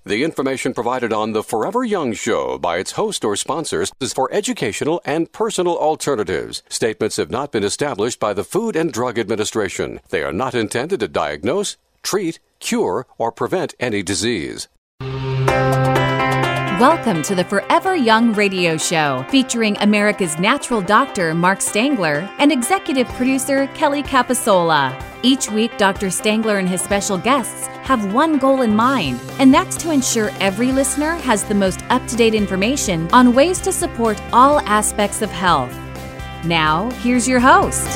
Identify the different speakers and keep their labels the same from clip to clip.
Speaker 1: The information provided on the Forever Young Show by its host or sponsors is for educational and personal alternatives. Statements have not been established by the Food and Drug Administration. They are not intended to diagnose, treat, cure, or prevent any disease.
Speaker 2: Welcome to the Forever Young Radio Show, featuring America's natural doctor, Mark Stangler, and executive producer, Kelly Capasola. Each week, Dr. Stangler and his special guests have one goal in mind, and that's to ensure every listener has the most up-to-date information on ways to support all aspects of health. Now, here's your host.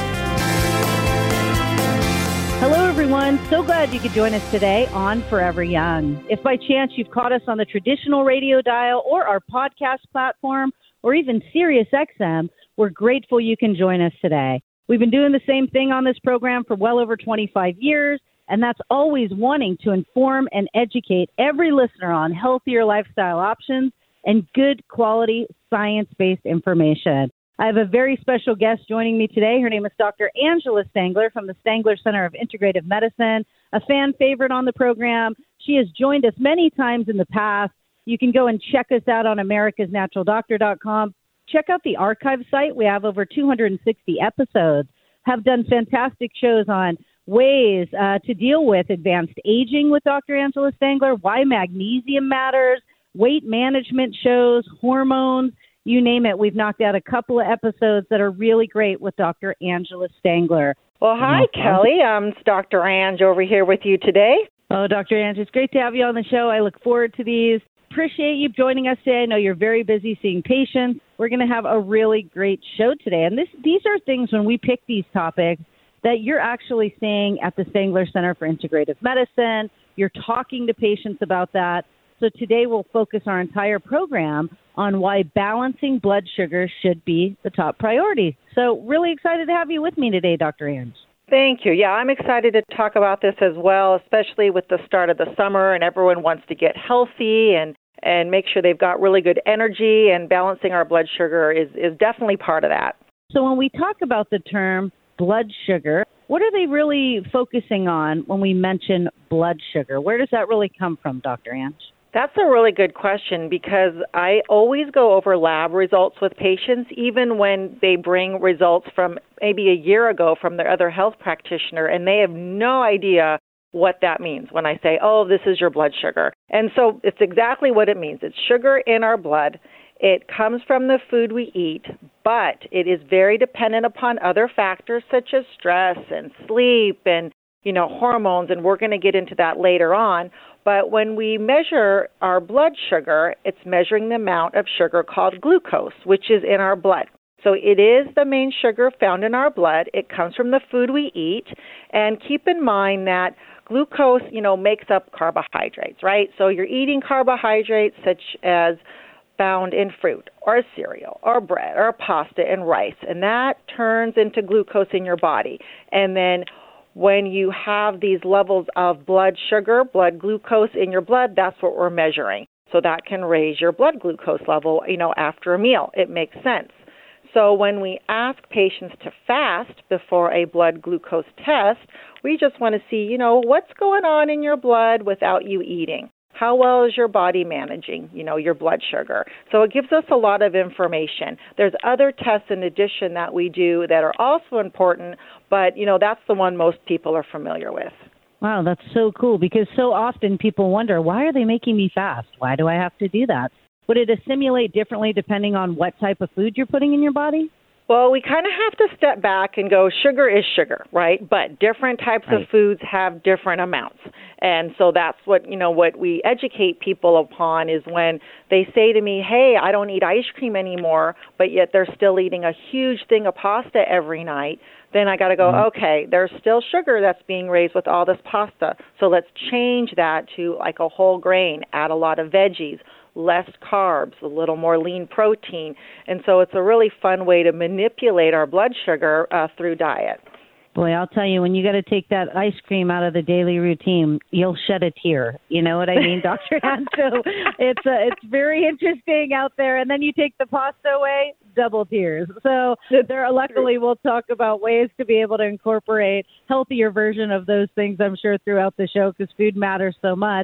Speaker 3: Hello, everyone. So glad you could join us today on Forever Young. If by chance you've caught us on the traditional radio dial or our podcast platform or even Sirius XM, we're grateful you can join us today. We've been doing the same thing on this program for well over 25 years, and that's always wanting to inform and educate every listener on healthier lifestyle options and good quality science-based information. I have a very special guest joining me today. Her name is Dr. Angela Stangler from the Stangler Center of Integrative Medicine, a fan favorite on the program. She has joined us many times in the past. You can go and check us out on americasnaturaldoctor.com. Check out the archive site. We have over 260 episodes, have done fantastic shows on ways to deal with advanced aging with Dr. Angela Stangler, why magnesium matters, weight management shows, hormones, you name it. We've knocked out a couple of episodes that are really great with Dr. Angela Stangler.
Speaker 4: Well, hi, Kelly. It's Dr. Ange over here with you today.
Speaker 3: Oh, Dr. Ange, it's great to have you on the show. I look forward to these. Appreciate you joining us today. I know you're very busy seeing patients. We're going to have a really great show today. And these are things when we pick these topics that you're actually seeing at the Stangler Center for Integrative Medicine. You're talking to patients about that. So today we'll focus our entire program on why balancing blood sugar should be the top priority. So really excited to have you with me today, Dr. Ange.
Speaker 4: Thank you. Yeah, I'm excited to talk about this as well, especially with the start of the summer and everyone wants to get healthy and make sure they've got really good energy, and balancing our blood sugar is definitely part of that.
Speaker 3: So when we talk about the term blood sugar, what are they really focusing on when we mention blood sugar? Where does that really come from, Dr. Ange?
Speaker 4: That's a really good question, because I always go over lab results with patients, even when they bring results from maybe a year ago from their other health practitioner, and they have no idea what that means when I say, oh, this is your blood sugar. And so it's exactly what it means. It's sugar in our blood. It comes from the food we eat, but it is very dependent upon other factors such as stress and sleep and, hormones, and we're going to get into that later on. But when we measure our blood sugar, it's measuring the amount of sugar called glucose, which is in our blood. So it is the main sugar found in our blood. It comes from the food we eat. And keep in mind that glucose, makes up carbohydrates, right? So you're eating carbohydrates such as found in fruit or cereal or bread or pasta and rice, and that turns into glucose in your body. And then when you have these levels of blood sugar, blood glucose in your blood, that's what we're measuring. So that can raise your blood glucose level, after a meal. It makes sense. So when we ask patients to fast before a blood glucose test, we just want to see, what's going on in your blood without you eating. How well is your body managing, your blood sugar? So it gives us a lot of information. There's other tests in addition that we do that are also important, but, that's the one most people are familiar with.
Speaker 3: Wow, that's so cool, because so often people wonder, why are they making me fast? Why do I have to do that? Would it assimilate differently depending on what type of food you're putting in your body?
Speaker 4: Well, we kind of have to step back and go, sugar is sugar, right? But different types of foods have different amounts. And so that's what we educate people upon is when they say to me, hey, I don't eat ice cream anymore, but yet they're still eating a huge thing of pasta every night. Then I got to go, okay, there's still sugar that's being raised with all this pasta. So let's change that to like a whole grain, add a lot of veggies, less carbs, a little more lean protein. And so it's a really fun way to manipulate our blood sugar through diet.
Speaker 3: Boy, I'll tell you, when you got to take that ice cream out of the daily routine, you'll shed a tear. You know what I mean, Dr. Ann? So it's very interesting out there. And then you take the pasta away, double tears. So luckily we'll talk about ways to be able to incorporate healthier version of those things, I'm sure, throughout the show, because food matters so much.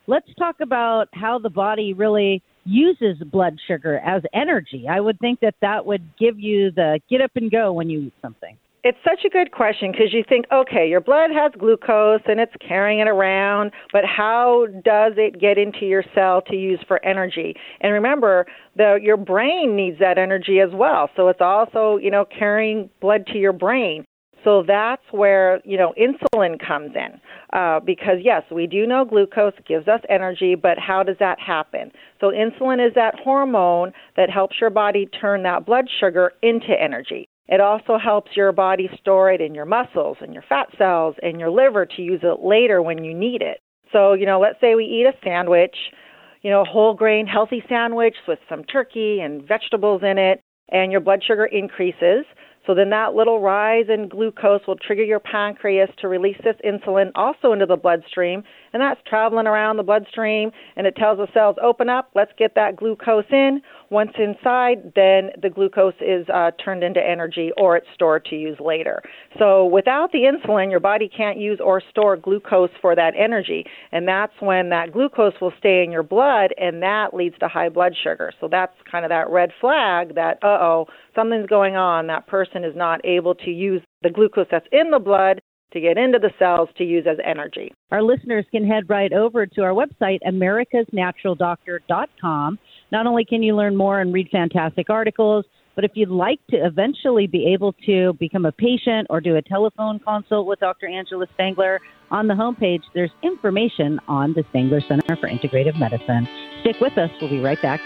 Speaker 3: let's talk about how the body really uses blood sugar as energy. I would think that would give you the get up and go when you eat something.
Speaker 4: It's such a good question because you think, okay, your blood has glucose and it's carrying it around, but how does it get into your cell to use for energy? And remember, your brain needs that energy as well. So it's also, carrying blood to your brain. So that's where, insulin comes in because, yes, we do know glucose gives us energy, but how does that happen? So insulin is that hormone that helps your body turn that blood sugar into energy. It also helps your body store it in your muscles and your fat cells and your liver to use it later when you need it. So, let's say we eat a sandwich, a whole grain healthy sandwich with some turkey and vegetables in it, and your blood sugar increases. So then that little rise in glucose will trigger your pancreas to release this insulin also into the bloodstream, and that's traveling around the bloodstream, and it tells the cells, open up, let's get that glucose in. Once inside, then the glucose is turned into energy or it's stored to use later. So without the insulin, your body can't use or store glucose for that energy, and that's when that glucose will stay in your blood, and that leads to high blood sugar. So that's kind of that red flag that, something's going on. That person is not able to use the glucose that's in the blood to get into the cells to use as energy.
Speaker 3: Our listeners can head right over to our website, americasnaturaldoctor.com. Not only can you learn more and read fantastic articles, but if you'd like to eventually be able to become a patient or do a telephone consult with Dr. Angela Stangler, on the homepage, there's information on the Stangler Center for Integrative Medicine. Stick with us. We'll be right back.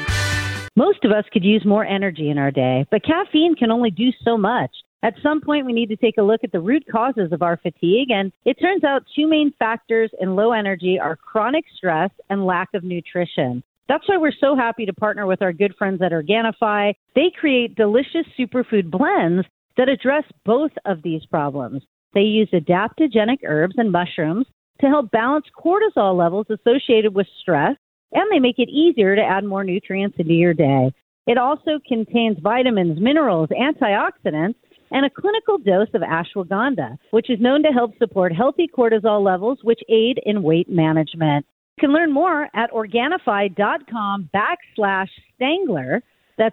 Speaker 3: Most of us could use more energy in our day, but caffeine can only do so much. At some point, we need to take a look at the root causes of our fatigue, and it turns out two main factors in low energy are chronic stress and lack of nutrition. That's why we're so happy to partner with our good friends at Organifi. They create delicious superfood blends that address both of these problems. They use adaptogenic herbs and mushrooms to help balance cortisol levels associated with stress, and they make it easier to add more nutrients into your day. It also contains vitamins, minerals, antioxidants, and a clinical dose of ashwagandha, which is known to help support healthy cortisol levels, which aid in weight management. You can learn more at Organifi.com/Stangler. That's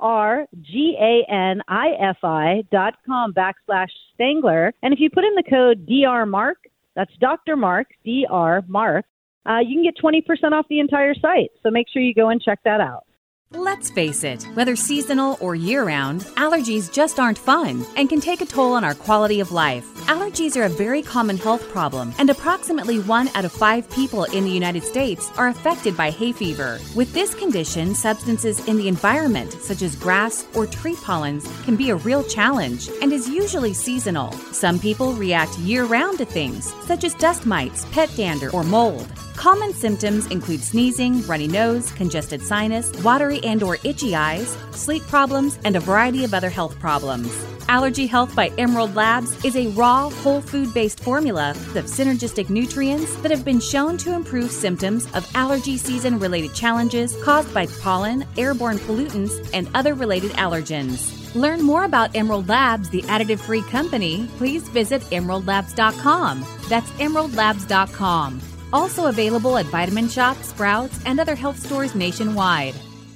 Speaker 3: ORGANIFI.com/Stangler. And if you put in the code DRMARK, that's Dr. Mark, DR Mark, you can get 20% off the entire site. So make sure you go and check that out.
Speaker 2: Let's face it, whether seasonal or year-round, allergies just aren't fun and can take a toll on our quality of life. Allergies are a very common health problem, and approximately 1 out of 5 people in the United States are affected by hay fever. With this condition, substances in the environment, such as grass or tree pollens, can be a real challenge and is usually seasonal. Some people react year-round to things, such as dust mites, pet dander, or mold. Common symptoms include sneezing, runny nose, congested sinus, watery and or itchy eyes, sleep problems, and a variety of other health problems. Allergy Health by Emerald Labs is a raw, whole food-based formula of synergistic nutrients that have been shown to improve symptoms of allergy season-related challenges caused by pollen, airborne pollutants, and other related allergens. Learn more about Emerald Labs, the additive-free company. Please visit emeraldlabs.com. That's emeraldlabs.com. Also available at Vitamin Shoppe, Sprouts, and other health stores nationwide.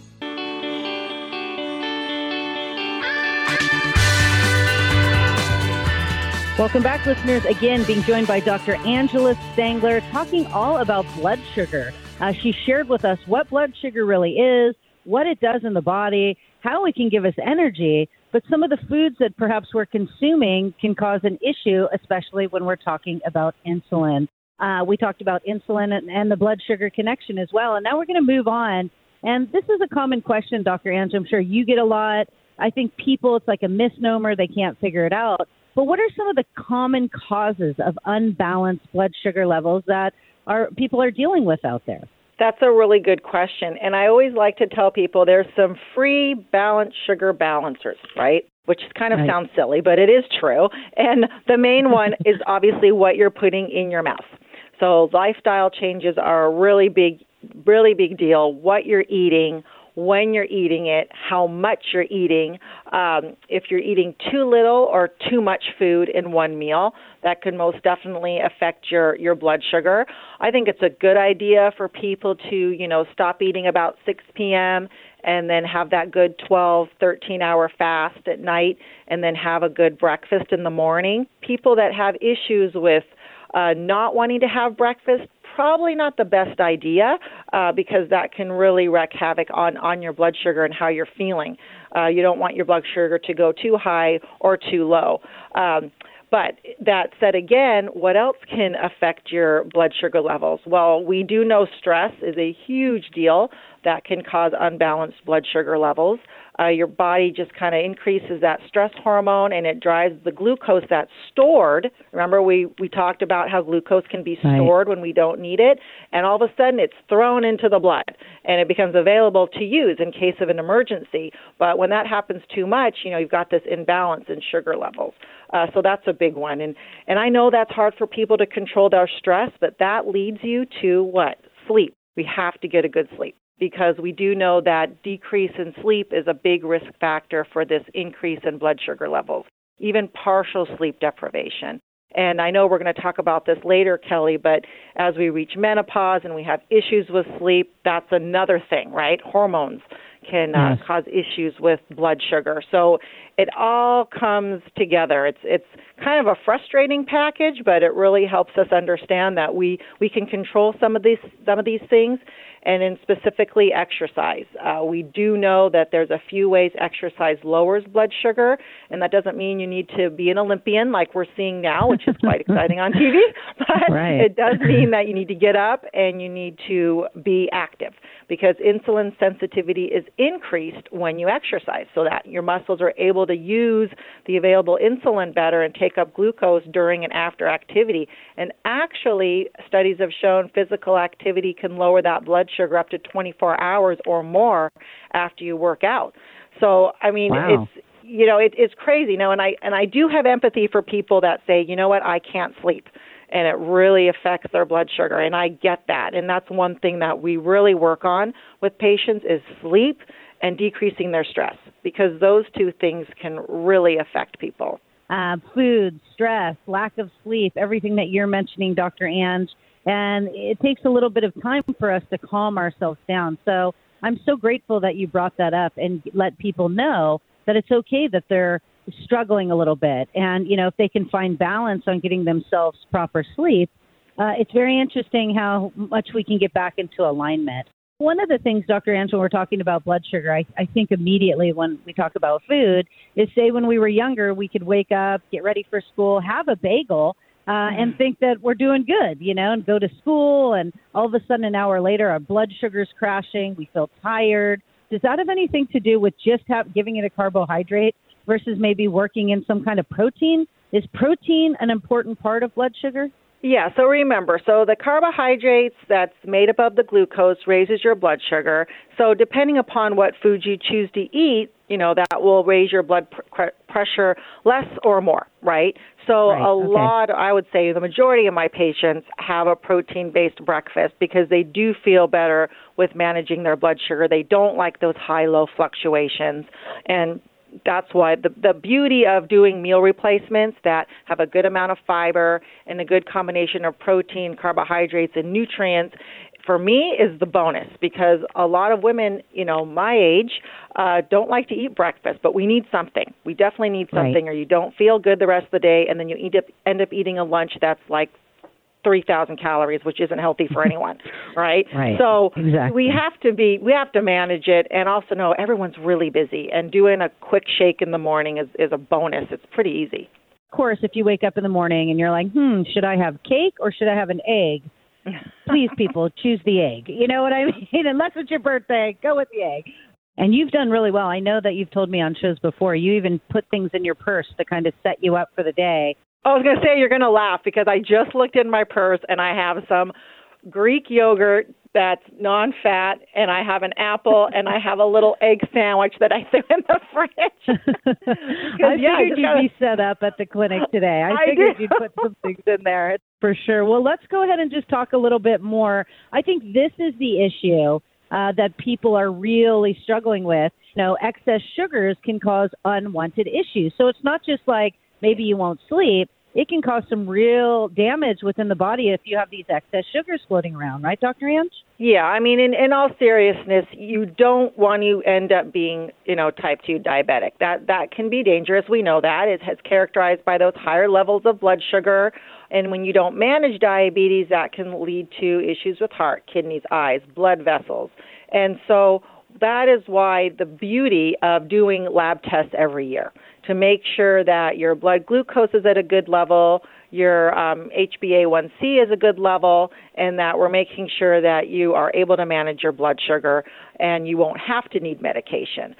Speaker 3: Welcome back, listeners. Again, being joined by Dr. Angela Stangler, talking all about blood sugar. She shared with us what blood sugar really is, what it does in the body, how it can give us energy, but some of the foods that perhaps we're consuming can cause an issue, especially when we're talking about insulin. We talked about insulin and the blood sugar connection as well. And now we're going to move on. And this is a common question, Dr. Angela. I'm sure you get a lot. I think people, it's like a misnomer. They can't figure it out. But what are some of the common causes of unbalanced blood sugar levels that people are dealing with out there?
Speaker 4: That's a really good question. And I always like to tell people there's some free balanced sugar balancers, right? Which kind of sounds silly, but it is true. And the main one is obviously what you're putting in your mouth. So lifestyle changes are a really big deal. What you're eating, when you're eating it, how much you're eating, if you're eating too little or too much food in one meal. That could most definitely affect your blood sugar. I think it's a good idea for people to, stop eating about 6 p.m. and then have that good 12, 13-hour fast at night and then have a good breakfast in the morning. People that have issues with not wanting to have breakfast, probably not the best idea because that can really wreak havoc on your blood sugar and how you're feeling. You don't want your blood sugar to go too high or too low. But that said again, what else can affect your blood sugar levels? Well, we do know stress is a huge deal that can cause unbalanced blood sugar levels. Your body just kind of increases that stress hormone, and it drives the glucose that's stored. Remember, we talked about how glucose can be stored when we don't need it, and all of a sudden it's thrown into the blood, and it becomes available to use in case of an emergency. But when that happens too much, you've got this imbalance in sugar levels. So that's a big one. And I know that's hard for people to control their stress, but that leads you to what? Sleep. We have to get a good sleep, because we do know that decrease in sleep is a big risk factor for this increase in blood sugar levels, even partial sleep deprivation. And I know we're going to talk about this later, Kelly, but as we reach menopause and we have issues with sleep, that's another thing, right? Hormones can cause issues with blood sugar. So it all comes together. It's kind of a frustrating package, but it really helps us understand that we can control some of these things, and in specifically exercise. We do know that there's a few ways exercise lowers blood sugar, and that doesn't mean you need to be an Olympian like we're seeing now, which is quite exciting on TV, but it does mean that you need to get up and you need to be active, because insulin sensitivity is increased when you exercise, so that your muscles are able to use the available insulin better and take up glucose during and after activity. And actually, studies have shown physical activity can lower that blood sugar up to 24 hours or more after you work out. So, I mean, it's crazy. And I do have empathy for people that say, you know what, I can't sleep, and it really affects their blood sugar, and I get that. And that's one thing that we really work on with patients is sleep and decreasing their stress, because those two things can really affect people.
Speaker 3: Food, stress, lack of sleep, everything that you're mentioning, Dr. Ange, and it takes a little bit of time for us to calm ourselves down. So I'm so grateful that you brought that up and let people know that it's okay that they're struggling a little bit. And, if they can find balance on getting themselves proper sleep, it's very interesting how much we can get back into alignment. One of the things, Dr. Ange, when we're talking about blood sugar, I think immediately when we talk about food is, say, when we were younger, we could wake up, get ready for school, have a bagel, and think that we're doing good, and go to school, and all of a sudden an hour later our blood sugar's crashing, we feel tired. Does that have anything to do with just giving it a carbohydrate versus maybe working in some kind of protein? Is protein an important part of blood sugar?
Speaker 4: Yeah, so remember, the carbohydrates that's made up of the glucose raises your blood sugar. So depending upon what food you choose to eat, that will raise your blood pressure less or more, right? So lot, I would say the majority of my patients have a protein-based breakfast because they do feel better with managing their blood sugar. They don't like those high-low fluctuations, and that's why the beauty of doing meal replacements that have a good amount of fiber and a good combination of protein, carbohydrates, and nutrients, for me, is the bonus, because a lot of women, my age, don't like to eat breakfast, but we need something. We definitely need something, or you don't feel good the rest of the day, and then you end up eating a lunch that's like 3,000 calories, which isn't healthy for anyone, right? So we have to manage it, and also know everyone's really busy, and doing a quick shake in the morning is a bonus. It's pretty easy.
Speaker 3: Of course, if you wake up in the morning and you're like, should I have cake or should I have an egg? Please, people, choose the egg. You know what I mean? Unless it's your birthday, go with the egg. And you've done really well. I know that you've told me on shows before, you even put things in your purse to kind of set you up for the day.
Speaker 4: I was going to say, you're going to laugh, because I just looked in my purse and I have some Greek yogurt that's non-fat, and I have an apple, and I have a little egg sandwich that I threw in the fridge.
Speaker 3: I figured you'd be set up at the clinic today. I figured you'd put some things in there, for sure. Well, let's go ahead and just talk a little bit more. I think this is the issue that people are really struggling with. Excess sugars can cause unwanted issues. So it's not just like maybe you won't sleep. It can cause some real damage within the body if you have these excess sugars floating around, right, Dr. Ange?
Speaker 4: Yeah, I mean, in all seriousness, you don't want to end up being, type 2 diabetic. That can be dangerous. We know that. It has characterized by those higher levels of blood sugar. And when you don't manage diabetes, that can lead to issues with heart, kidneys, eyes, blood vessels. And so that is why the beauty of doing lab tests every year, to make sure that your blood glucose is at a good level, your HbA1c is a good level, and that we're making sure that you are able to manage your blood sugar and you won't have to need medication.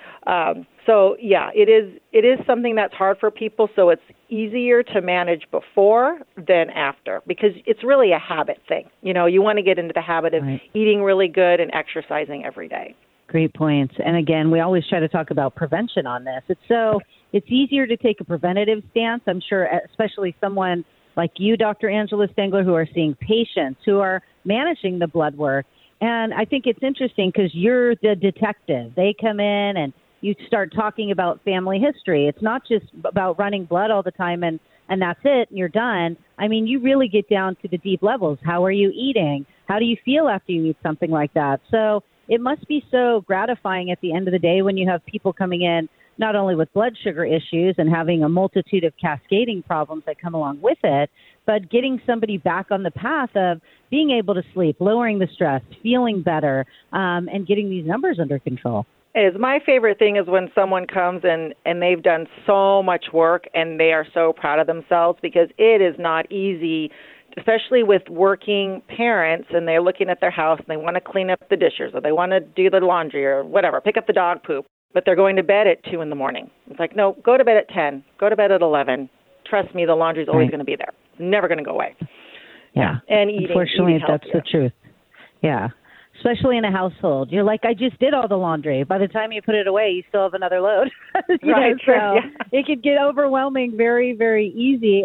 Speaker 4: It is something that's hard for people, so it's easier to manage before than after because it's really a habit thing. You want to get into the habit of eating really good and exercising every day.
Speaker 3: Great points. And again, we always try to talk about prevention on this. It's easier to take a preventative stance. I'm sure, especially someone like you, Dr. Angela Stengler, who are seeing patients, who are managing the blood work. And I think it's interesting because you're the detective. They come in and you start talking about family history. It's not just about running blood all the time and that's it, and you're done. I mean, you really get down to the deep levels. How are you eating? How do you feel after you eat something like that? So it must be so gratifying at the end of the day when you have people coming in not only with blood sugar issues and having a multitude of cascading problems that come along with it, but getting somebody back on the path of being able to sleep, lowering the stress, feeling better, and getting these numbers under control.
Speaker 4: My favorite thing is when someone comes and they've done so much work and they are so proud of themselves because it is not easy, especially with working parents, and they're looking at their house and they want to clean up the dishes or they want to do the laundry or whatever, pick up the dog poop, but they're going to bed at 2 a.m. It's like, no, go to bed at 10, go to bed at 11. Trust me, the laundry's always going to be there. It's never going to go away.
Speaker 3: Yeah.
Speaker 4: And
Speaker 3: unfortunately, that's the truth. Yeah. Especially in a household. You're like, I just did all the laundry. By the time you put it away, you still have another load.
Speaker 4: Right.
Speaker 3: So it could get overwhelming very, very easy.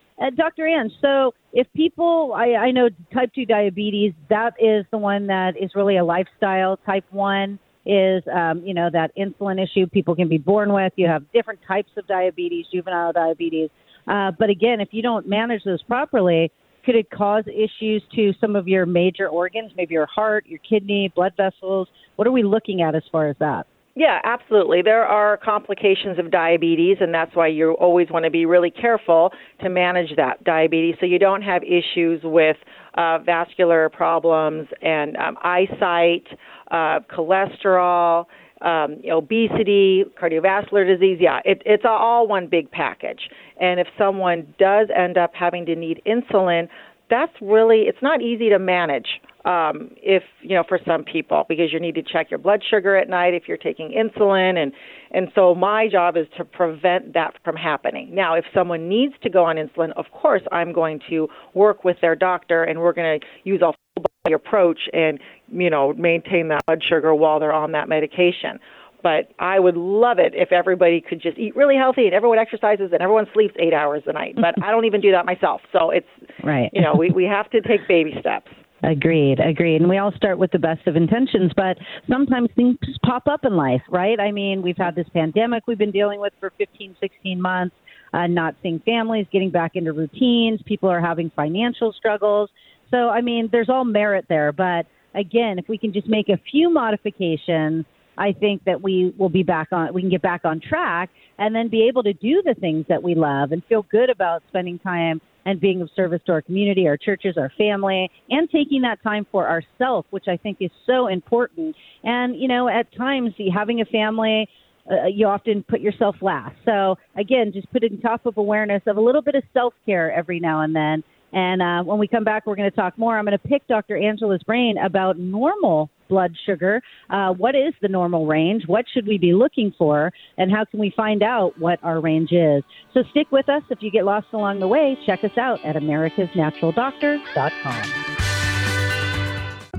Speaker 3: Dr. Ange, so if people, I know type 2 diabetes, that is the one that is really a lifestyle. Type 1 is, that insulin issue people can be born with. You have different types of diabetes, juvenile diabetes. But again, if you don't manage those properly, could it cause issues to some of your major organs, maybe your heart, your kidney, blood vessels? What are we looking at as far as that?
Speaker 4: Yeah, absolutely. There are complications of diabetes, and that's why you always want to be really careful to manage that diabetes so you don't have issues with vascular problems and eyesight, cholesterol, obesity, cardiovascular disease. Yeah, it's all one big package. And if someone does end up having to need insulin, it's not easy to manage for some people because you need to check your blood sugar at night if you're taking insulin. And so my job is to prevent that from happening. Now, if someone needs to go on insulin, of course, I'm going to work with their doctor and we're going to use a full body approach and, maintain that blood sugar while they're on that medication. But I would love it if everybody could just eat really healthy and everyone exercises and everyone sleeps 8 hours a night. But I don't even do that myself. So it's,
Speaker 3: right.
Speaker 4: We have to take baby steps.
Speaker 3: Agreed. And we all start with the best of intentions, but sometimes things pop up in life, right? I mean, we've had this pandemic we've been dealing with for 15, 16 months, not seeing families, getting back into routines. People are having financial struggles. So, I mean, there's all merit there. But again, if we can just make a few modifications, I think that we can get back on track and then be able to do the things that we love and feel good about spending time and being of service to our community, our churches, our family, and taking that time for ourselves, which I think is so important. And, at times having a family, you often put yourself last. So again, just putting top of awareness of a little bit of self-care every now and then. And when we come back, we're going to talk more. I'm going to pick Dr. Angela's brain about normal blood sugar. What is the normal range? What should we be looking for? And how can we find out what our range is? So stick with us. If you get lost along the way, check us out at americasnaturaldoctor.com.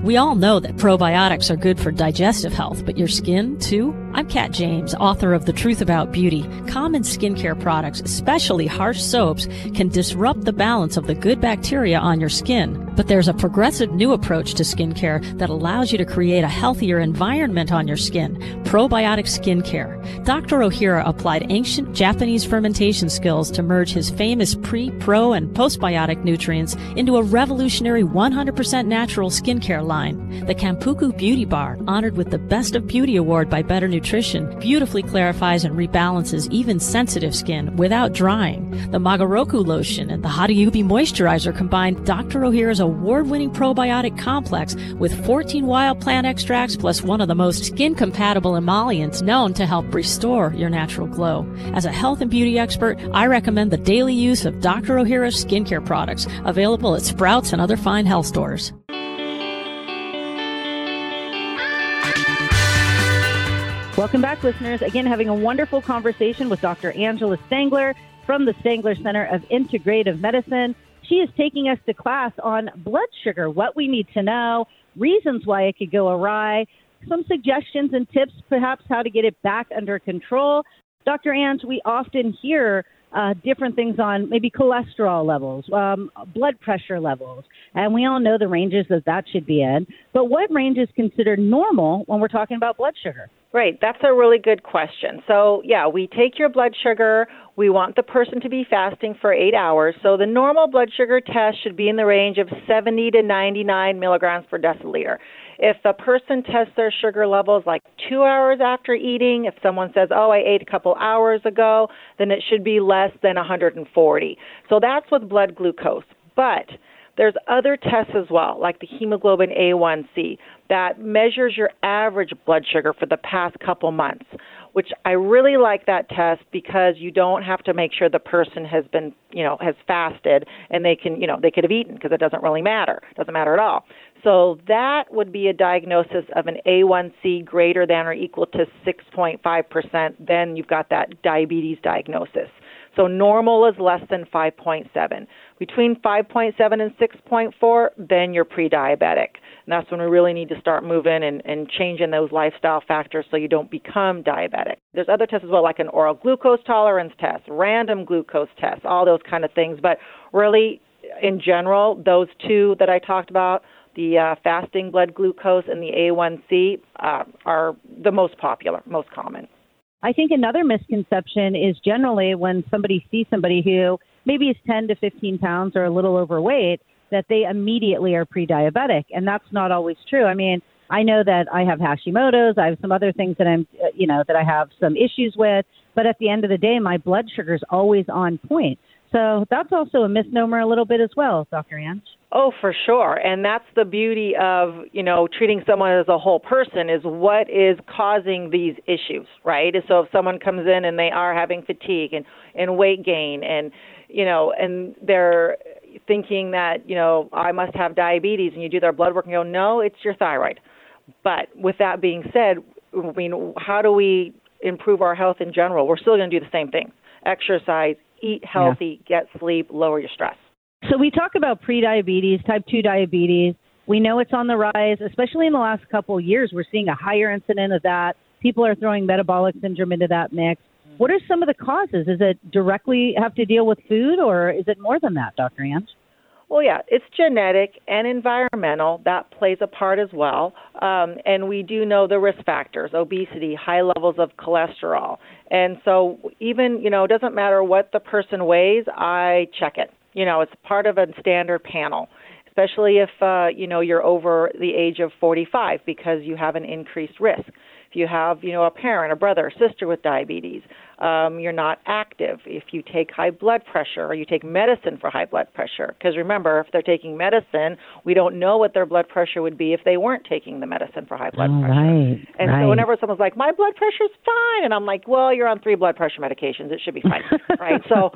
Speaker 5: We all know that probiotics are good for digestive health, but your skin, too? I'm Kat James, author of The Truth About Beauty. Common skincare products, especially harsh soaps, can disrupt the balance of the good bacteria on your skin. But there's a progressive new approach to skincare that allows you to create a healthier environment on your skin, probiotic skincare. Dr. Ohira applied ancient Japanese fermentation skills to merge his famous pre, pro, and postbiotic nutrients into a revolutionary 100% natural skincare line. The Kampuku Beauty Bar, honored with the Best of Beauty Award by Better Nutrition, beautifully clarifies and rebalances even sensitive skin without drying. The Magaroku lotion and the Hariyubi moisturizer combine Dr. Ohira's award-winning probiotic complex with 14 wild plant extracts plus one of the most skin-compatible emollients known to help restore your natural glow. As a health and beauty expert, I recommend the daily use of Dr. Ohira's skincare products, available at Sprouts and other fine health stores.
Speaker 3: Welcome back, listeners. Again, having a wonderful conversation with Dr. Angela Stangler from the Stangler Center of Integrative Medicine. She is taking us to class on blood sugar, what we need to know, reasons why it could go awry, some suggestions and tips, perhaps how to get it back under control. Dr. Ange, we often hear different things on maybe cholesterol levels, blood pressure levels, and we all know the ranges that should be in. But what range is considered normal when we're talking about blood sugar?
Speaker 4: Right. That's a really good question. So, yeah, we take your blood sugar. We want the person to be fasting for 8 hours. So the normal blood sugar test should be in the range of 70 to 99 milligrams per deciliter. If a person tests their sugar levels like 2 hours after eating, if someone says, oh, I ate a couple hours ago, then it should be less than 140. So that's with blood glucose. But there's other tests as well, like the hemoglobin A1C, that measures your average blood sugar for the past couple months, which I really like that test because you don't have to make sure the person has been, has fasted and they can, they could have eaten because it doesn't really matter. It doesn't matter at all. So that would be a diagnosis of an A1C greater than or equal to 6.5%. Then you've got that diabetes diagnosis. So normal is less than 5.7. Between 5.7 and 6.4, then you're pre-diabetic. And that's when we really need to start moving and changing those lifestyle factors so you don't become diabetic. There's other tests as well, like an oral glucose tolerance test, random glucose tests, all those kind of things. But really, in general, those two that I talked about, the fasting blood glucose and the A1C, are the most popular, most common.
Speaker 3: I think another misconception is generally when somebody sees somebody who maybe is 10 to 15 pounds or a little overweight, that they immediately are pre-diabetic. And that's not always true. I mean, I know that I have Hashimoto's. I have some other things that that I have some issues with. But at the end of the day, my blood sugar is always on point. So that's also a misnomer a little bit as well, Dr. Ange.
Speaker 4: Oh, for sure. And that's the beauty of, treating someone as a whole person is what is causing these issues, right? So if someone comes in and they are having fatigue and weight gain and they're thinking that, I must have diabetes, and you do their blood work and go, no, it's your thyroid. But with that being said, how do we improve our health in general? We're still going to do the same thing. Exercise, eat healthy, get sleep, lower your stress.
Speaker 3: So we talk about prediabetes, type 2 diabetes. We know it's on the rise, especially in the last couple of years. We're seeing a higher incident of that. People are throwing metabolic syndrome into that mix. What are some of the causes? Is it directly have to deal with food, or is it more than that, Dr. Ange?
Speaker 4: Well, yeah, it's genetic and environmental. That plays a part as well. And we do know the risk factors, obesity, high levels of cholesterol. And so even, it doesn't matter what the person weighs, I check it. It's part of a standard panel, especially if, you're over the age of 45 because you have an increased risk. If you have, a parent, a brother, or sister with diabetes, you're not active. If you take high blood pressure or you take medicine for high blood pressure, because remember, if they're taking medicine, we don't know what their blood pressure would be if they weren't taking the medicine for high blood pressure.
Speaker 3: Right,
Speaker 4: so whenever someone's like, my blood pressure's fine, and I'm like, well, you're on 3 blood pressure medications. It should be fine, right? So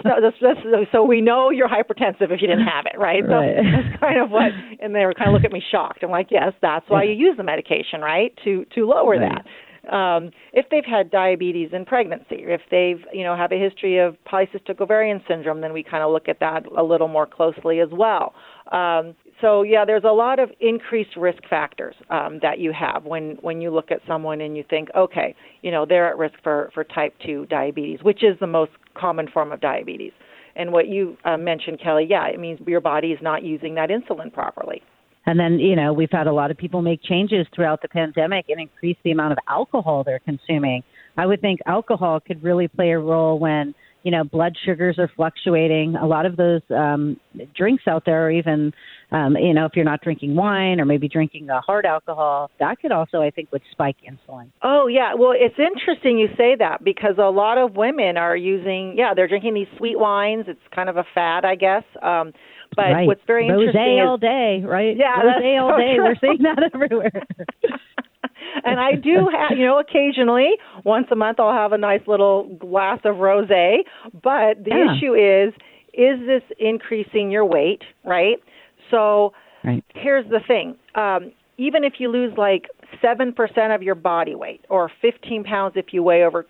Speaker 4: so we know you're hypertensive if you didn't have it, right? So that's kind of what, and they were kind of looking at me shocked. I'm like, yes, that's why you use the medication, right, to lower that. if they've had diabetes in pregnancy, if they've, have a history of polycystic ovarian syndrome, then we kind of look at that a little more closely as well. So, there's a lot of increased risk factors that you have when you look at someone and you think, okay, they're at risk for type 2 diabetes, which is the most common form of diabetes. And what you mentioned, Kelly, it means your body is not using that insulin properly.
Speaker 3: And then, we've had a lot of people make changes throughout the pandemic and increase the amount of alcohol they're consuming. I would think alcohol could really play a role when, blood sugars are fluctuating. A lot of those drinks out there, or even, if you're not drinking wine or maybe drinking a hard alcohol, that could also, I think, would spike insulin.
Speaker 4: Oh, yeah. Well, it's interesting you say that because a lot of women are using, they're drinking these sweet wines. It's kind of a fad, I guess. But
Speaker 3: right.
Speaker 4: What's very interesting
Speaker 3: Rosé
Speaker 4: is
Speaker 3: all day, right?
Speaker 4: Yeah,
Speaker 3: Rosé all
Speaker 4: so
Speaker 3: day.
Speaker 4: true.
Speaker 3: We're seeing that everywhere.
Speaker 4: And I do have, occasionally, once a month, I'll have a nice little glass of rosé. But the issue is this increasing your weight, right? So Here's the thing. Even if you lose like 7% of your body weight, or 15 pounds if you weigh over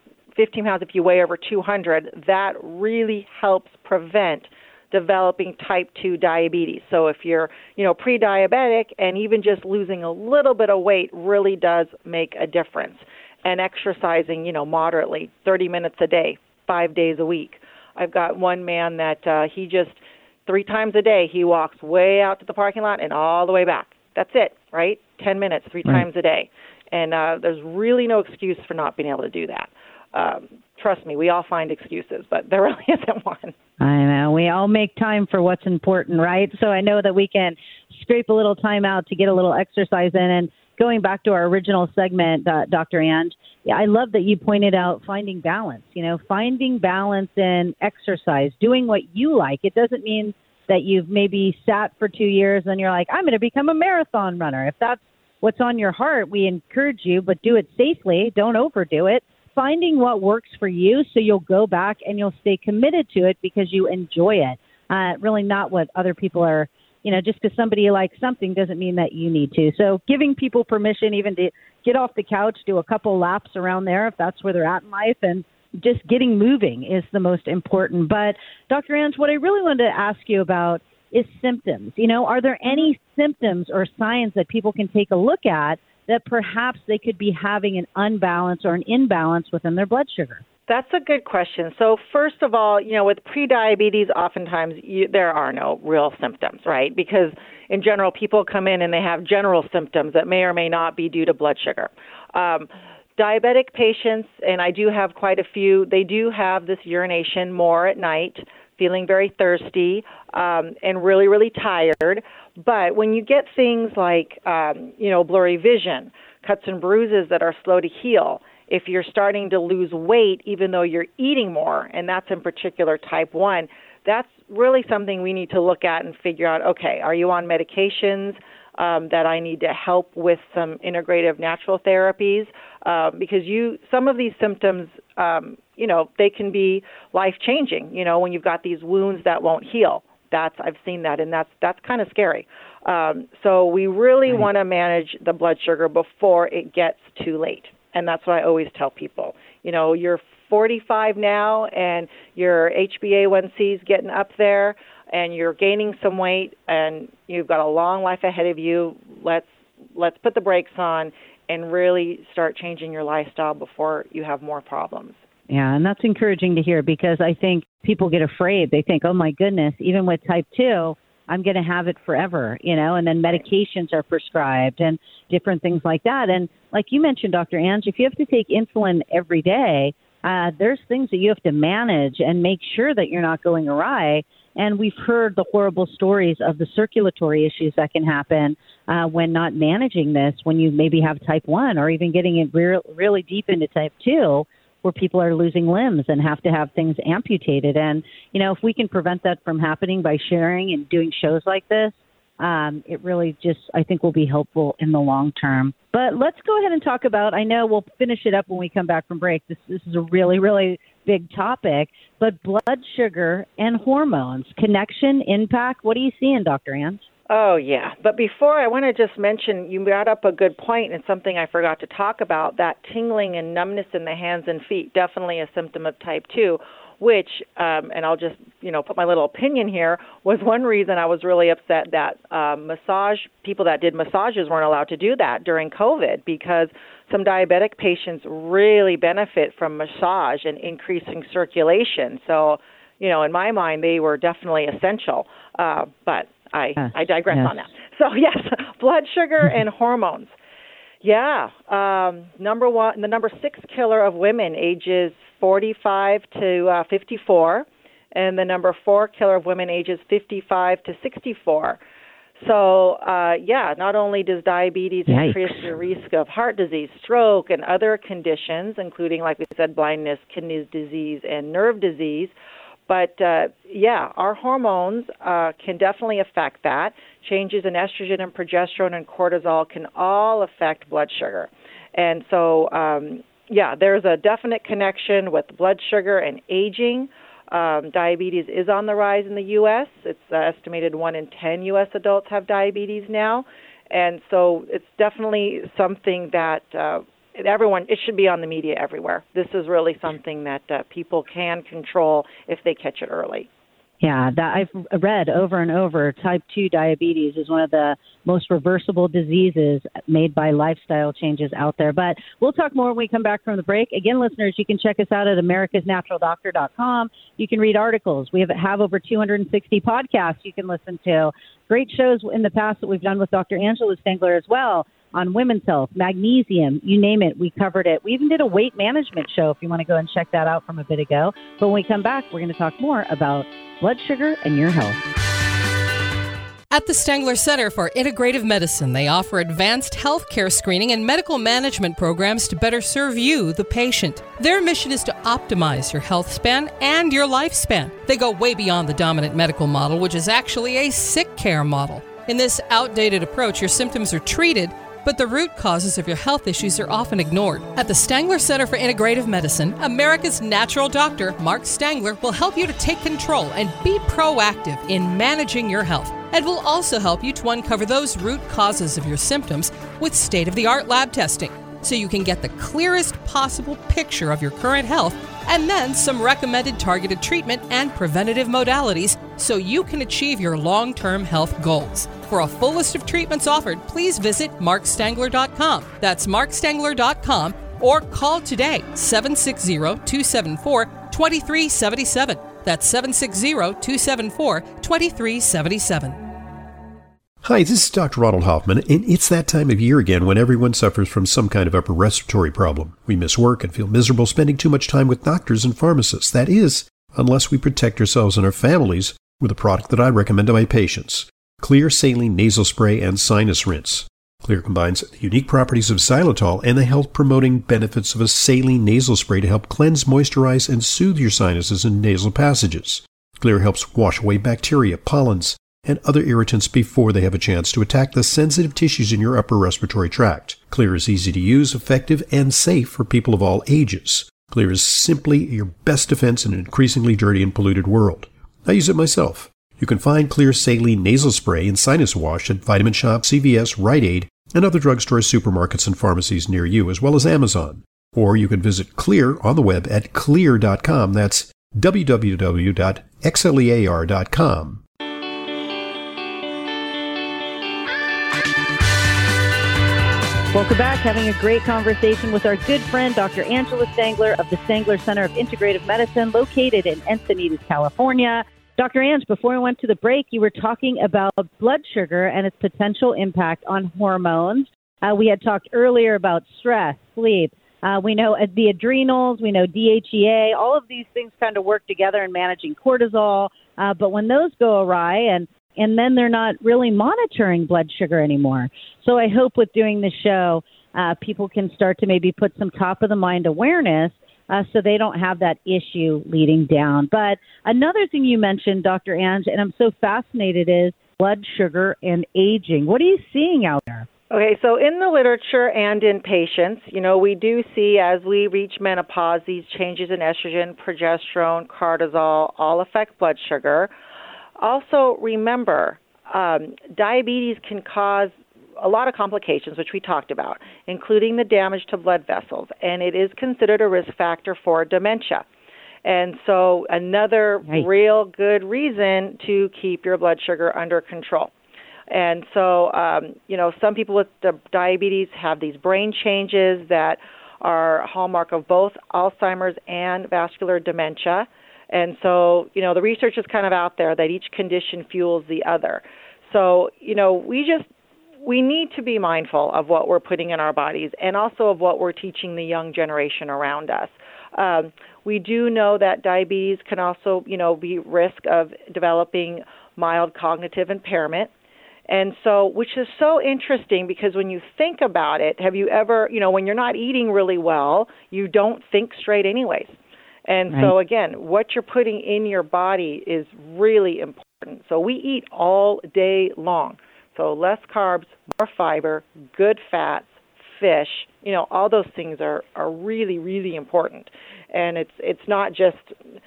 Speaker 4: 200, that really helps prevent developing type 2 diabetes. So if you're, pre-diabetic, and even just losing a little bit of weight really does make a difference. And exercising, moderately, 30 minutes a day, 5 days a week. I've got one man that he just 3 times a day, he walks way out to the parking lot and all the way back. That's it, right? 10 minutes, 3 times a day. And there's really no excuse for not being able to do that. Trust me, we all find excuses, but there really isn't one.
Speaker 3: I know. We all make time for what's important, right? So I know that we can scrape a little time out to get a little exercise in. And going back to our original segment, Dr. Ange, I love that you pointed out finding balance, finding balance in exercise, doing what you like. It doesn't mean that you've maybe sat for 2 years and you're like, I'm going to become a marathon runner. If that's what's on your heart, we encourage you, but do it safely. Don't overdo it. Finding what works for you so you'll go back and you'll stay committed to it because you enjoy it. Really not what other people are, just because somebody likes something doesn't mean that you need to. So giving people permission even to get off the couch, do a couple laps around there if that's where they're at in life, and just getting moving is the most important. But Dr. Ange, what I really wanted to ask you about is symptoms. Are there any symptoms or signs that people can take a look at that perhaps they could be having an unbalance or an imbalance within their blood sugar?
Speaker 4: That's a good question. So first of all, with prediabetes, oftentimes there are no real symptoms, right? Because in general, people come in and they have general symptoms that may or may not be due to blood sugar. Diabetic patients, and I do have quite a few, they do have this urination more at night, feeling very thirsty, and really, really tired. But when you get things like, blurry vision, cuts and bruises that are slow to heal, if you're starting to lose weight, even though you're eating more, and that's in particular type 1, that's really something we need to look at and figure out, okay, are you on medications that I need to help with some integrative natural therapies? Because some of these symptoms, they can be life-changing, when you've got these wounds that won't heal. I've seen that, and that's kind of scary. So we really want to manage the blood sugar before it gets too late. And that's what I always tell people. You're 45 now, and your HbA1c is getting up there, and you're gaining some weight, and you've got a long life ahead of you. Let's put the brakes on and really start changing your lifestyle before you have more problems.
Speaker 3: Yeah, and that's encouraging to hear because I think people get afraid. They think, oh, my goodness, even with type 2, I'm going to have it forever, and then medications are prescribed and different things like that. And like you mentioned, Dr. Ange, if you have to take insulin every day, there's things that you have to manage and make sure that you're not going awry. And we've heard the horrible stories of the circulatory issues that can happen when not managing this, when you maybe have type 1 or even getting it really deep into type 2, where people are losing limbs and have to have things amputated. And, if we can prevent that from happening by sharing and doing shows like this, it really just, I think, will be helpful in the long term. But let's go ahead and talk about, I know we'll finish it up when we come back from break. This is a really, really big topic, but blood sugar and hormones, connection, impact, what are you seeing, Dr. Ange?
Speaker 4: Oh, yeah. But before, I want to just mention, you brought up a good point and something I forgot to talk about, that tingling and numbness in the hands and feet, definitely a symptom of type 2, which, and I'll just, put my little opinion here, was one reason I was really upset that people that did massages weren't allowed to do that during COVID, because some diabetic patients really benefit from massage and increasing circulation. So, in my mind, they were definitely essential. But I digress on that. So, yes, blood sugar and hormones. Yeah. Number 6 killer of women ages 45 to 54, and the number 4 killer of women ages 55 to 64. So, not only does diabetes increase your risk of heart disease, stroke, and other conditions, including, like we said, blindness, kidney disease, and nerve disease, but, our hormones can definitely affect that. Changes in estrogen and progesterone and cortisol can all affect blood sugar. And so, there's a definite connection with blood sugar and aging. Diabetes is on the rise in the U.S. It's estimated 1 in 10 U.S. adults have diabetes now. And so it's definitely something that it should be on the media everywhere. This is really something that people can control if they catch it early.
Speaker 3: Yeah, that I've read over and over, type 2 diabetes is one of the most reversible diseases made by lifestyle changes out there. But we'll talk more when we come back from the break. Again, listeners, you can check us out at americasnaturaldoctor.com. You can read articles. We have over 260 podcasts you can listen to. Great shows in the past that we've done with Dr. Angela Stengler as well, on women's health, magnesium, you name it, we covered it. We even did a weight management show if you want to go and check that out from a bit ago. But when we come back, we're going to talk more about blood sugar and your health.
Speaker 6: At the Stengler Center for Integrative Medicine, they offer advanced healthcare screening and medical management programs to better serve you, the patient. Their mission is to optimize your health span and your lifespan. They go way beyond the dominant medical model, which is actually a sick care model. In this outdated approach, your symptoms are treated, but the root causes of your health issues are often ignored. At the Stengler Center for Integrative Medicine, America's natural doctor, Mark Stengler, will help you to take control and be proactive in managing your health, and will also help you to uncover those root causes of your symptoms with state-of-the-art lab testing, so you can get the clearest possible picture of your current health, and then some recommended targeted treatment and preventative modalities so you can achieve your long-term health goals. For a full list of treatments offered, please visit markstengler.com. That's markstengler.com, or call today, 760-274-2377. That's 760-274-2377.
Speaker 7: Hi, this is Dr. Ronald Hoffman, and it's that time of year again when everyone suffers from some kind of upper respiratory problem. We miss work and feel miserable spending too much time with doctors and pharmacists. That is, unless we protect ourselves and our families with a product that I recommend to my patients. Clear Saline Nasal Spray and Sinus Rinse. Clear combines the unique properties of xylitol and the health-promoting benefits of a saline nasal spray to help cleanse, moisturize, and soothe your sinuses and nasal passages. Clear helps wash away bacteria, pollens, and other irritants before they have a chance to attack the sensitive tissues in your upper respiratory tract. Clear is easy to use, effective, and safe for people of all ages. Clear is simply your best defense in an increasingly dirty and polluted world. I use it myself. You can find Clear Saline Nasal Spray and Sinus Wash at Vitamin Shop, CVS, Rite Aid, and other drugstores, supermarkets, and pharmacies near you, as well as Amazon. Or you can visit Clear on the web at Xlear.com. That's www.xlear.com.
Speaker 3: Welcome back. Having a great conversation with our good friend, Dr. Angela Stengler of the Stengler Center of Integrative Medicine, located in Encinitas, California. Dr. Ange, before we went to the break, you were talking about blood sugar and its potential impact on hormones. We had talked earlier about stress, sleep. We know the adrenals, we know DHEA, all of these things kind of work together in managing cortisol. But when those go awry and then they're not really monitoring blood sugar anymore. So I hope with doing this show, people can start to maybe put some top-of-the-mind awareness so they don't have that issue leading down. But another thing you mentioned, Dr. Ange, and I'm so fascinated, is blood sugar and aging. What are you seeing out there?
Speaker 4: Okay, so in the literature and in patients, we do see as we reach menopause, these changes in estrogen, progesterone, cortisol all affect blood sugar. Also, remember, diabetes can cause a lot of complications, which we talked about, including the damage to blood vessels, and it is considered a risk factor for dementia. And so another real good reason to keep your blood sugar under control. And so, some people with diabetes have these brain changes that are a hallmark of both Alzheimer's and vascular dementia. And so, the research is kind of out there that each condition fuels the other. So, we need to be mindful of what we're putting in our bodies and also of what we're teaching the young generation around us. We do know that diabetes can also, be risk of developing mild cognitive impairment. And so, which is so interesting because when you think about it, have you ever, when you're not eating really well, you don't think straight anyways. And so, again, what you're putting in your body is really important. So we eat all day long. So less carbs, more fiber, good fats, fish, all those things are really, really important. And it's not just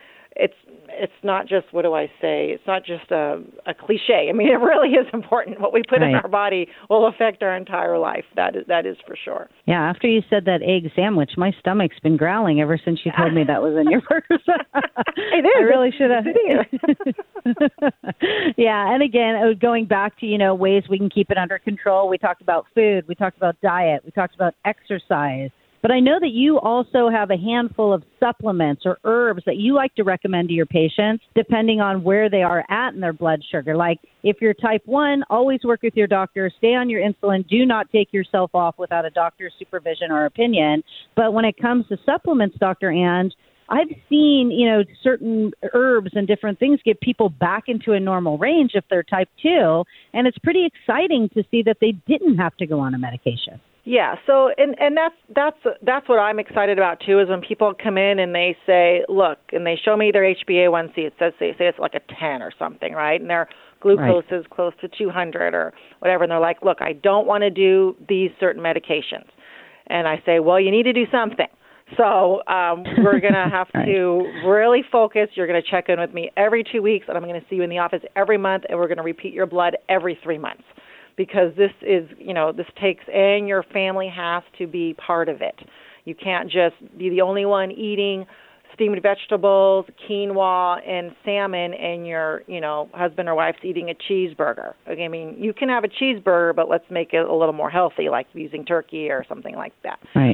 Speaker 4: what do I say? It's not just a cliche. I mean, it really is important. What we put in our body will affect our entire life. That is for sure.
Speaker 3: Yeah, after you said that egg sandwich, my stomach's been growling ever since you told me that was in your purse.
Speaker 4: It is.
Speaker 3: I really should have. Yeah, and again, going back to, ways we can keep it under control. We talked about food. We talked about diet. We talked about exercise. But I know that you also have a handful of supplements or herbs that you like to recommend to your patients depending on where they are at in their blood sugar. Like if you're type 1, always work with your doctor, stay on your insulin, do not take yourself off without a doctor's supervision or opinion. But when it comes to supplements, Dr. Ange, I've seen, certain herbs and different things get people back into a normal range if they're type 2, and it's pretty exciting to see that they didn't have to go on a medication.
Speaker 4: Yeah, so and that's what I'm excited about too, is when people come in and they say, look, and they show me their HbA1c. It says they say it's like a 10 or something, right? And their glucose is close to 200 or whatever, and they're like, look, I don't want to do these certain medications. And I say, well, you need to do something. So we're going to have to really focus. You're going to check in with me every 2 weeks, and I'm going to see you in the office every month, and we're going to repeat your blood every 3 months. Because this is, this takes, and your family has to be part of it. You can't just be the only one eating steamed vegetables, quinoa, and salmon, and your, husband or wife's eating a cheeseburger. Okay, I mean, you can have a cheeseburger, but let's make it a little more healthy, like using turkey or something like that.
Speaker 3: Right.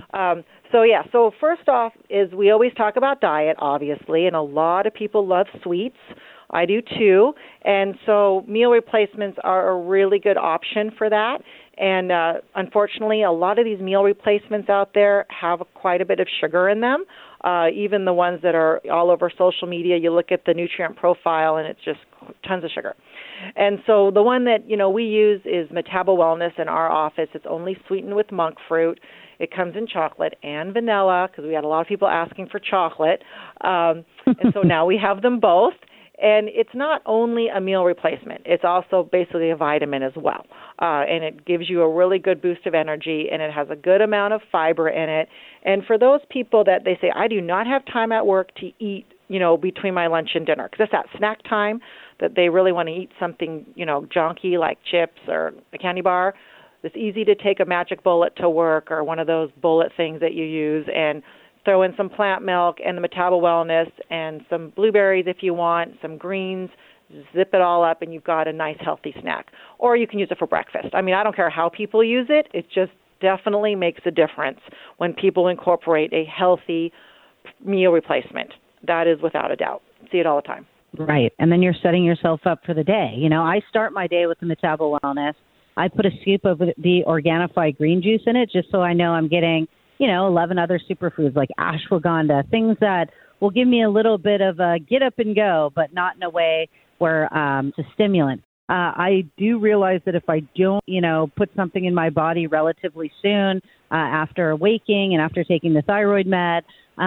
Speaker 4: So first off is we always talk about diet, obviously, and a lot of people love sweets. I do too, and so meal replacements are a really good option for that. And unfortunately, a lot of these meal replacements out there have quite a bit of sugar in them. Even the ones that are all over social media, you look at the nutrient profile and it's just tons of sugar. And so the one that, we use is Metabo Wellness in our office. It's only sweetened with monk fruit. It comes in chocolate and vanilla because we had a lot of people asking for chocolate. And so now we have them both. And it's not only a meal replacement. It's also basically a vitamin as well. And it gives you a really good boost of energy, and it has a good amount of fiber in it. And for those people that they say, I do not have time at work to eat, between my lunch and dinner, because it's that snack time that they really want to eat something, junky like chips or a candy bar. It's easy to take a magic bullet to work or one of those bullet things that you use and throw in some plant milk and the Metabo Wellness and some blueberries if you want, some greens, zip it all up, and you've got a nice healthy snack. Or you can use it for breakfast. I mean, I don't care how people use it. It just definitely makes a difference when people incorporate a healthy meal replacement. That is without a doubt. See it all the time.
Speaker 3: Right. And then you're setting yourself up for the day. I start my day with the Metabo Wellness. I put a scoop of the Organifi green juice in it just so I know I'm getting 11 other superfoods like ashwagandha, things that will give me a little bit of a get up and go, but not in a way where it's a stimulant. I do realize that if I don't, put something in my body relatively soon after waking and after taking the thyroid med,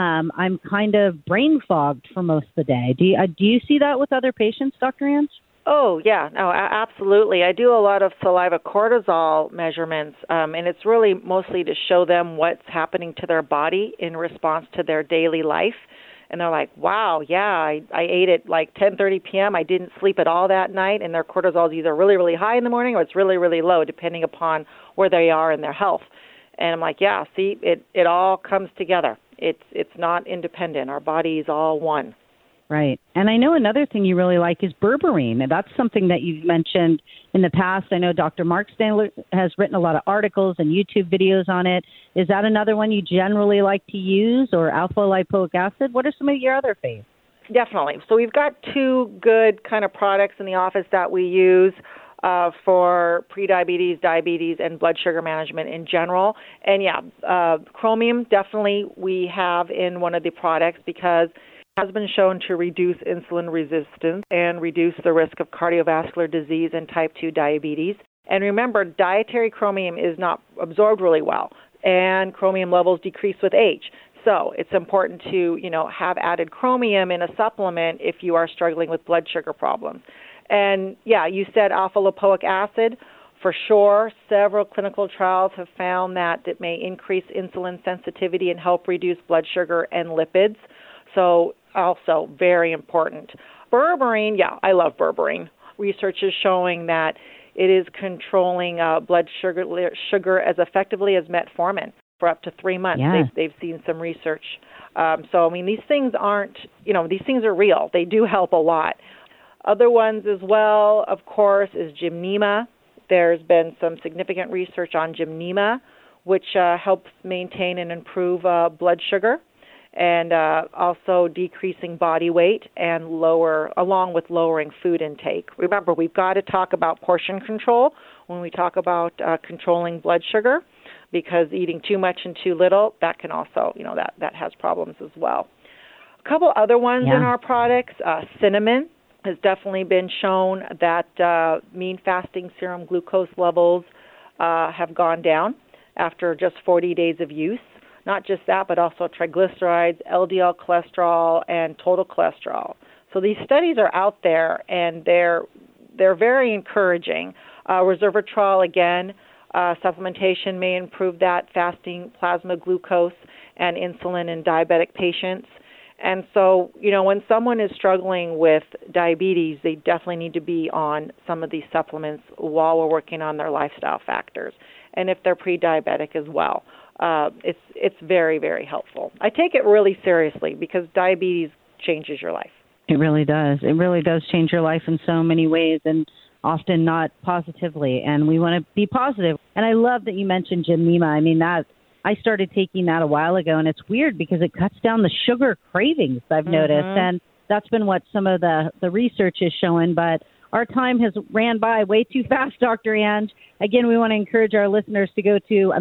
Speaker 3: I'm kind of brain fogged for most of the day. Do you see that with other patients, Dr. Ange?
Speaker 4: Oh, yeah. No, absolutely. I do a lot of saliva cortisol measurements, and it's really mostly to show them what's happening to their body in response to their daily life. And they're like, wow, yeah, I ate at like 10:30 p.m. I didn't sleep at all that night, and their cortisol is either really, really high in the morning or it's really, really low, depending upon where they are in their health. And I'm like, yeah, see, it all comes together. It's not independent. Our body is all one.
Speaker 3: Right. And I know another thing you really like is berberine. And that's something that you've mentioned in the past. I know Dr. Mark Stangler has written a lot of articles and YouTube videos on it. Is that another one you generally like to use, or alpha-lipoic acid? What are some of your other favorites?
Speaker 4: Definitely. So we've got two good kind of products in the office that we use for prediabetes, diabetes, and blood sugar management in general. And chromium definitely we have in one of the products because it has been shown to reduce insulin resistance and reduce the risk of cardiovascular disease and type 2 diabetes. And remember, dietary chromium is not absorbed really well, and chromium levels decrease with age. So it's important to, have added chromium in a supplement if you are struggling with blood sugar problems. And, you said alpha-lipoic acid. For sure, several clinical trials have found that it may increase insulin sensitivity and help reduce blood sugar and lipids. So also very important. Berberine, I love berberine. Research is showing that it is controlling blood sugar as effectively as metformin for up to 3 months.
Speaker 3: Yeah.
Speaker 4: They've seen some research. These things aren't, these things are real. They do help a lot. Other ones as well, of course, is Gymnema. There's been some significant research on Gymnema, which helps maintain and improve blood sugar and also decreasing body weight and along with lowering food intake. Remember, we've got to talk about portion control when we talk about controlling blood sugar, because eating too much and too little, that can also, that has problems as well. A couple other ones in our products, cinnamon has definitely been shown that mean fasting serum glucose levels have gone down after just 40 days of use. Not just that, but also triglycerides, LDL cholesterol, and total cholesterol. So these studies are out there, and they're very encouraging. Resveratrol, again, supplementation may improve that fasting plasma glucose and insulin in diabetic patients. And so, when someone is struggling with diabetes, they definitely need to be on some of these supplements while we're working on their lifestyle factors. And if they're pre-diabetic as well, it's very, very helpful. I take it really seriously because diabetes changes your life.
Speaker 3: It really does. It really does change your life in so many ways, and often not positively. And we want to be positive. And I love that you mentioned Gymnema. I mean, I started taking that a while ago, and it's weird because it cuts down the sugar cravings, I've noticed. And that's been what some of the research is showing. But our time has ran by way too fast, Dr. Ange. Again, we want to encourage our listeners to go to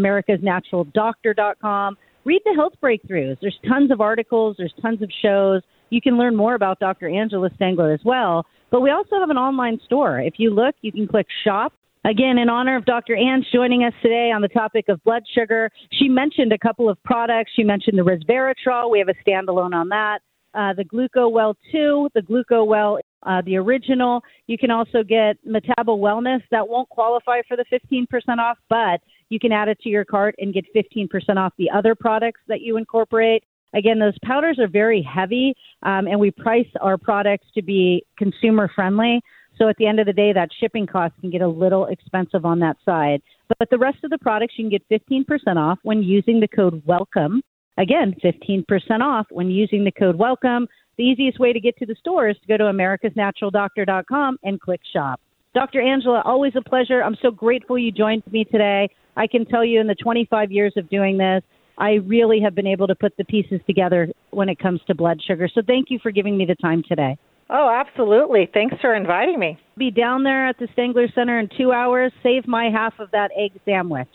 Speaker 3: americasnaturaldoctor.com. Read the health breakthroughs. There's tons of articles. There's tons of shows. You can learn more about Dr. Angela Stangler as well. But we also have an online store. If you look, you can click shop. Again, in honor of Dr. Ange joining us today on the topic of blood sugar, she mentioned a couple of products. She mentioned the resveratrol. We have a standalone on that. The GlucoWell 2, the GlucoWell, the original. You can also get Metabo Wellness. That won't qualify for the 15% off, but you can add it to your cart and get 15% off the other products that you incorporate. Again, those powders are very heavy, and we price our products to be consumer friendly. So at the end of the day, that shipping cost can get a little expensive on that side. But the rest of the products, you can get 15% off when using the code WELCOME. Again, 15% off when using the code WELCOME. The easiest way to get to the store is to go to americasnaturaldoctor.com and click shop. Dr. Angela, always a pleasure. I'm so grateful you joined me today. I can tell you in the 25 years of doing this, I really have been able to put the pieces together when it comes to blood sugar. So thank you for giving me the time today.
Speaker 4: Oh, absolutely. Thanks for inviting me.
Speaker 3: Be down there at the Stangler Center in 2 hours. Save my half of that egg sandwich.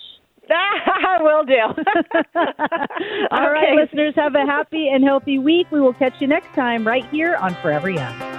Speaker 4: I will do.
Speaker 3: All right, listeners, have a happy and healthy week. We will catch you next time right here on Forever Young.